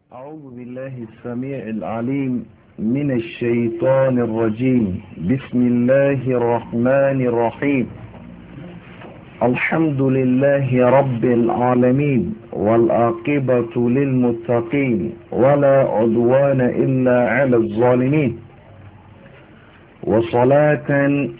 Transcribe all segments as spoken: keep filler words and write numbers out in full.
أعوذ بالله السميع العليم من الشيطان الرجيم. بسم الله الرحمن الرحيم. الحمد لله رب العالمين والعاقبة للمتقين ولا عدوان إلا على الظالمين، وصلاة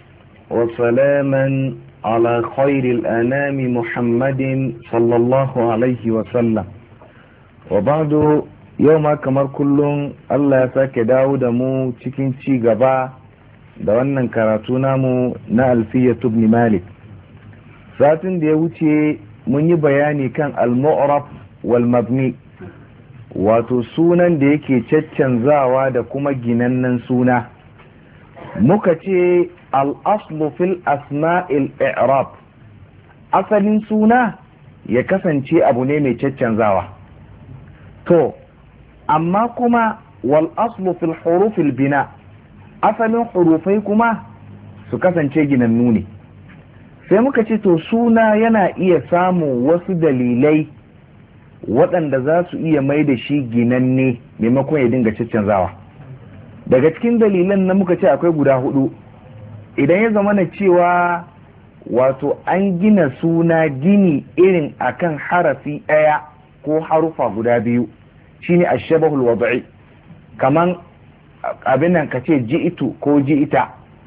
وسلاما على خير الأنام محمد صلى الله عليه وسلم. وبعد yau ma kamar kullum Allah ya sake dawo da mu cikin ci gaba da wannan karatu namu na Alfiyatu ibn Malik. Satin da ya wuce mun yi bayani kan al-mu'rab wal mabni, wato sunan da yake caccanzawa da kuma ginannen suna. Muka ce al-aslu fil asma'il i'rab, asalin suna ya kasance abu ne mai caccanzawa. To amma kuma wal aslu fil hurufil bina, asalin hurufai kuma su kasance ginannu ne. Sai muka ce to suna yana iya samun wasu dalilai waɗanda za su iya mai da shi ginanne maimakon ya dinga caccanzawa. Daga cikin dalilan na muka ce akwai guda hudu. Idan ya zama na cewa wato an gina suna gini irin akan harafi ɗaya ko harufa guda biyu, shine ashabahul wad'i, kaman abin nan kace ji'itu ko ji'ita,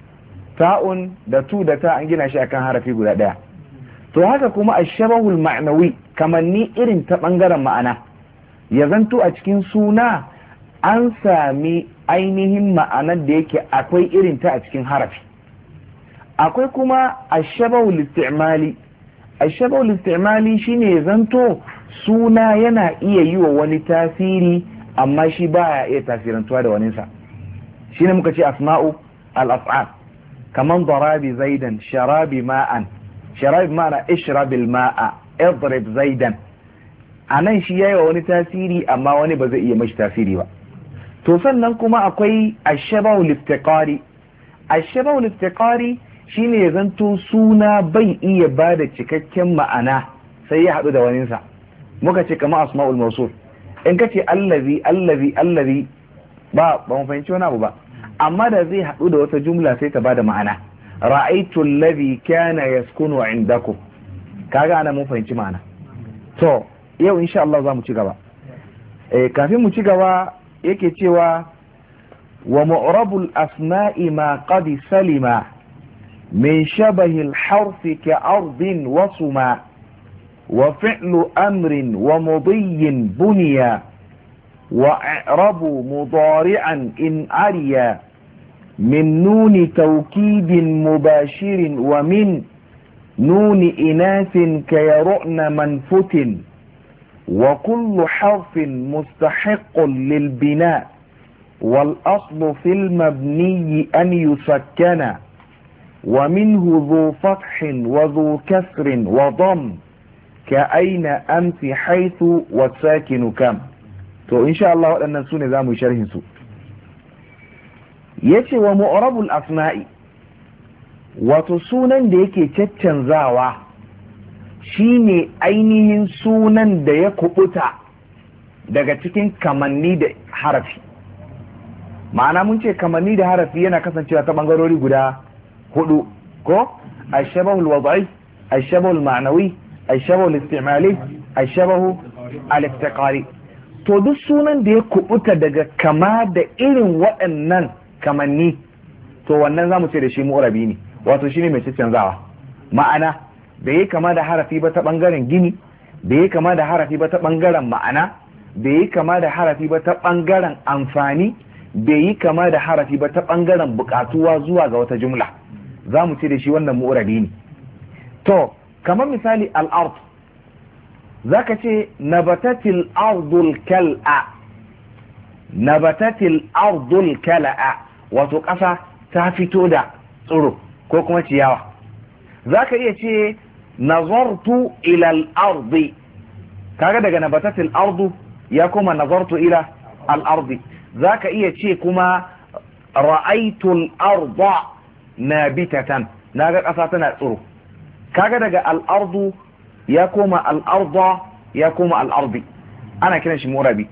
ta'un da tu da ta an gina shi akan harafi guda daya. To haka kuma ashabahul ma'nawi, kaman ni irin ta bangaren ma'ana, ya zanto a cikin suna an sami ainihin ma'anar da yake akwai irin ta a cikin harafi. Akwai kuma ashabahul istimali. Ashabahul istimali shine ya zanto suna yana iya yi wa wani tasiri amma shi baya iya tasirantuwa da waninsa. Shi ne muka ce asma'u al-af'al, kaman darabi zaidan, sharabi ma'an. Sharabi ma'ana ishrabil ma'a, idrib zaidan. Anan shi yayi wa wani tasiri amma wani ba zai iya mashi tasiri ba. To sannan kuma akwai ashabahu liftiqari. Ashabahu liftiqari shine ya zanto suna bai iya bada cikakken ma'ana sai ya haɗu da waninsa. Muka ce kama asma'ul mawsul, in ka ce allazi allazi allazi ba ba mu fahimci wani abu ba, amma da zai haɗu da wata jumla sai ta bada ma'ana. Ra'aytu allazi kana yaskunu indakum, kaga ana mun fahimci ma'ana. To yau insha Allah za mu ci gaba. Eh kafin mu ci gaba yake cewa wa mu'rabul asma'i ma qad salima min shabahi al-harfi ka ardin wa suma وفعل أمر ومضي بنيا وإعرب مضارعا إن عريا من نون توكيد مباشر ومن نون إناث كيرؤن منفت وكل حرف مستحق للبناء والأصل في المبني أن يسكن ومنه ذو فتح وذو كسر وضم كأين أمس حيث والساكن كم. تو إن شاء الله waɗannan sune za mu yi sharhin su. Yace wa mu'rabul asma'i, wato sunan da yake caccanzawa shine ainihin sunan da ya kubuta daga cikin kamanni da harafi. Ma'ana mun ce kamanni da harafi yana kasancewa ta bangarori guda hudu ko ashabahul wad'i, ashabahul ma'nawi, الشبه الاستعمالي، الشبه الافتقاري. to duk sunan da ya kubuta daga kama da irin waɗannan kamanni, to wannan zamu ce da shi mu'rabi ne, wato shine mai canzawa. Ma'ana bai yi kama da harafi ba ta bangaren gini, bai yi kama da harafi ba ta bangaren ma'ana, bai yi kama da harafi ba ta bangaren amfani, bai yi kama da harafi ba ta bangaren bukatuwa zuwa ga wata jumla, zamu ce da shi wannan mu'rabi ne. To kamar misali al'ard, za ka ce nabatatil ardul kal'a, nabatatil ardul kal'a, wato ƙasa ta fito da tsiro ko kuma ciyawa. Za ka iya ce nazartu ilal ardi, kaga daga nabatatil ardu ya kuma nazartu ila al'ardi. Za ka iya ce kuma ra'aitul arda nabitatan, na ga ƙasa tana tsiro. kaga daga al'ardu ya koma al'arda ya koma al'ardi, ana kiran shi murabi.